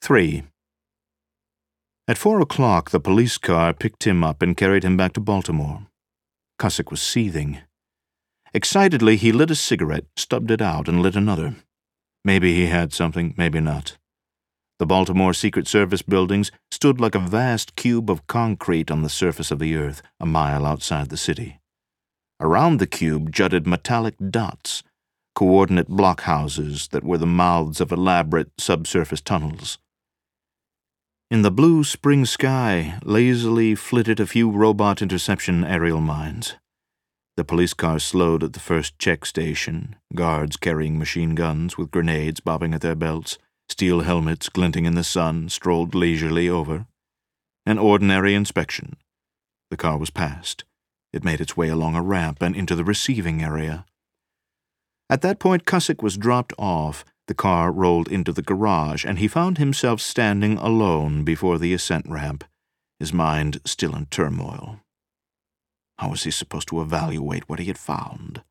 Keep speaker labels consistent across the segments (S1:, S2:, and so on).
S1: 3. At 4 o'clock, the police car picked him up and carried him back to Baltimore. Cussick was seething. Excitedly, he lit a cigarette, stubbed it out, and lit another. Maybe he had something, maybe not. The Baltimore Secret Service buildings stood like a vast cube of concrete on the surface of the earth, a mile outside the city. Around the cube jutted metallic dots, coordinate blockhouses that were the mouths of elaborate subsurface tunnels. In the blue spring sky, lazily flitted a few robot interception aerial mines. The police car slowed at the first check station, guards carrying machine guns with grenades bobbing at their belts, steel helmets glinting in the sun, strolled leisurely over. An ordinary inspection. The car was passed. It made its way along a ramp and into the receiving area. At that point, Cussick was dropped off. The car rolled into the garage, and he found himself standing alone before the ascent ramp, his mind still in turmoil. How was he supposed to evaluate what he had found?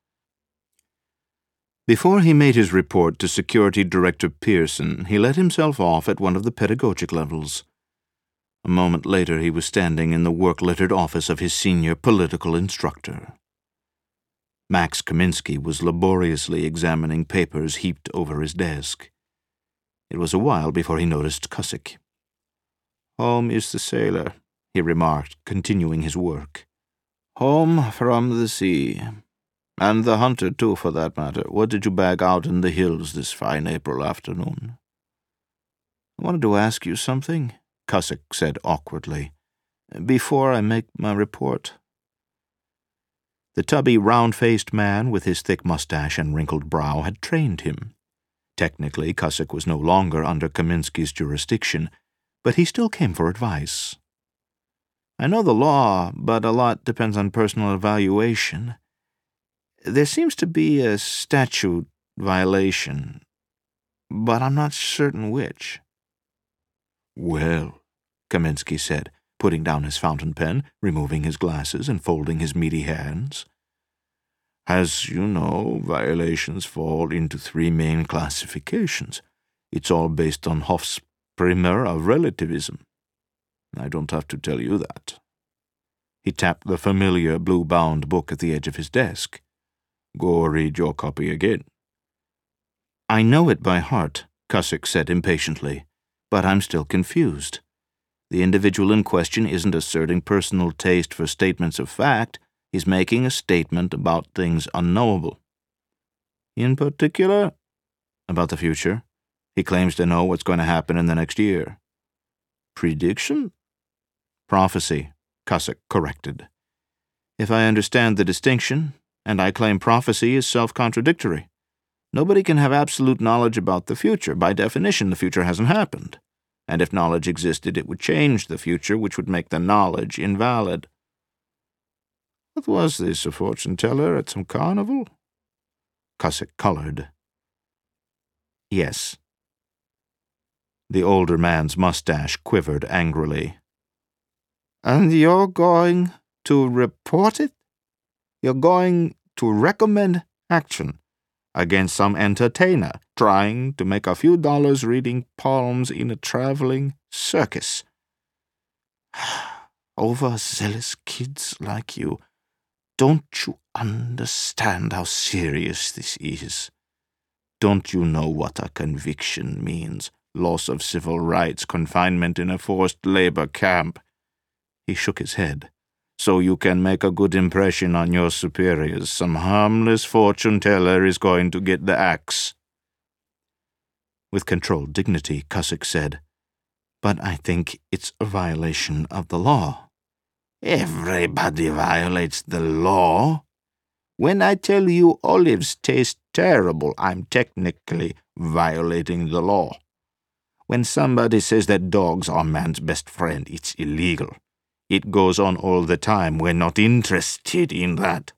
S1: Before he made his report to Security Director Pearson, he let himself off at one of the pedagogic levels. A moment later, he was standing in the work-littered office of his senior political instructor. Max Kaminsky was laboriously examining papers heaped over his desk. It was a while before he noticed Cussick. "Home is the sailor," he remarked, continuing his work. "Home from the sea. And the hunter, too, for that matter. What did you bag out in the hills this fine April afternoon?" "I wanted to ask you something," Cussick said awkwardly, "before I make my report." The tubby, round-faced man with his thick mustache and wrinkled brow had trained him. Technically, Cussick was no longer under Kaminsky's jurisdiction, but he still came for advice. "I know the law, but a lot depends on personal evaluation. There seems to be a statute violation, but I'm not certain which." "Well," Kaminsky said, putting down his fountain pen, removing his glasses, and folding his meaty hands. "As you know, violations fall into 3 main classifications. It's all based on Hoff's primer of relativism. I don't have to tell you that." He tapped the familiar blue-bound book at the edge of his desk. "Go read your copy again." "I know it by heart," Cussick said impatiently, "but I'm still confused. The individual in question isn't asserting personal taste for statements of fact. He's making a statement about things unknowable." "In particular?" "About the future. He claims to know what's going to happen in the next year." "Prediction?" "Prophecy," Cussick corrected. "If I understand the distinction, and I claim prophecy is self-contradictory. Nobody can have absolute knowledge about the future. By definition, the future hasn't happened. And if knowledge existed, it would change the future, which would make the knowledge invalid." "What was this, a fortune-teller at some carnival?" Cussick colored. "Yes." The older man's mustache quivered angrily. "And you're going to report it? You're going to recommend action against some entertainer trying to make a few dollars reading palms in a traveling circus? Overzealous kids like you. Don't you understand how serious this is? Don't you know what a conviction means? Loss of civil rights, confinement in a forced labor camp." He shook his head. "So you can make a good impression on your superiors. Some harmless fortune-teller is going to get the axe." With controlled dignity, Cussick said, "But I think it's a violation of the law." "Everybody violates the law. When I tell you olives taste terrible, I'm technically violating the law. When somebody says that dogs are man's best friend, it's illegal. It goes on all the time. We're not interested in that."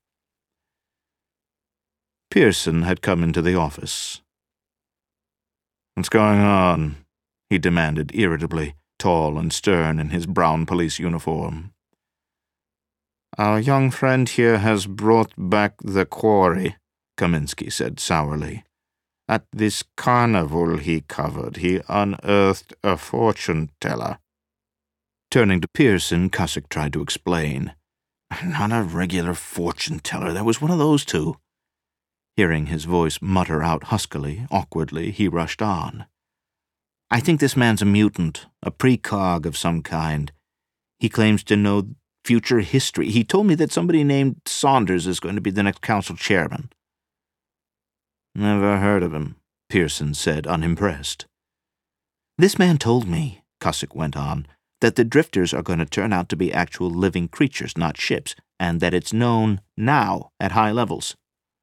S1: Pearson had come into the office. "What's going on?" he demanded irritably, tall and stern in his brown police uniform. "Our young friend here has brought back the quarry," Kaminsky said sourly. At this carnival he covered, he unearthed a fortune-teller. Turning to Pearson, Cussick tried to explain. Not a regular fortune-teller, there was one of those two. Hearing his voice mutter out huskily, awkwardly, he rushed on. I think this man's a mutant, a precog of some kind. He claims to know future history. He told me that somebody named Saunders is going to be the next council chairman. Never heard of him, Pearson said, unimpressed. This man told me, Cussick went on, that the drifters are going to turn out to be actual living creatures, not ships, and that it's known now at high levels.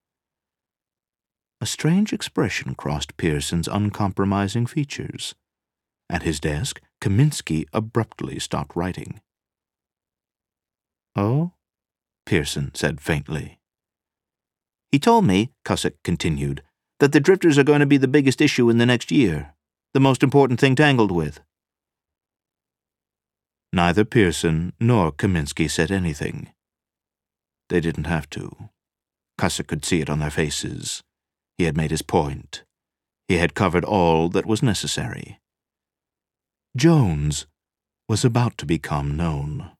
S1: A strange expression crossed Pearson's uncompromising features. At his desk, Kaminsky abruptly stopped writing. Oh? Pearson said faintly. He told me, Cussick continued, that the drifters are going to be the biggest issue in the next year, the most important thing tangled with. Neither Pearson nor Kaminsky said anything. They didn't have to. Cussick could see it on their faces. He had made his point. He had covered all that was necessary. Jones was about to become known.